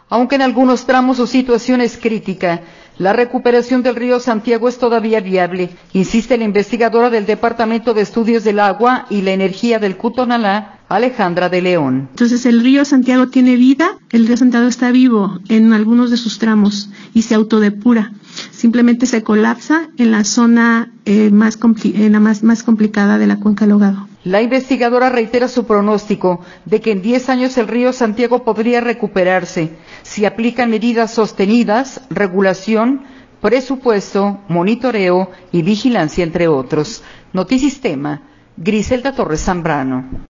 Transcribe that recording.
Aunque en algunos tramos su situación es crítica, la recuperación del río Santiago es todavía viable, insiste la investigadora del Departamento de Estudios del Agua y la Energía del Cutonalá, Alejandra de León. Entonces el río Santiago tiene vida, el río Santiago está vivo en algunos de sus tramos y se autodepura. Simplemente se colapsa en la zona más complicada de la cuenca del Ahogado. La investigadora reitera su pronóstico de que en 10 años el río Santiago podría recuperarse si aplican medidas sostenidas, regulación, presupuesto, monitoreo y vigilancia, entre otros. Notisistema, Griselda Torres Zambrano.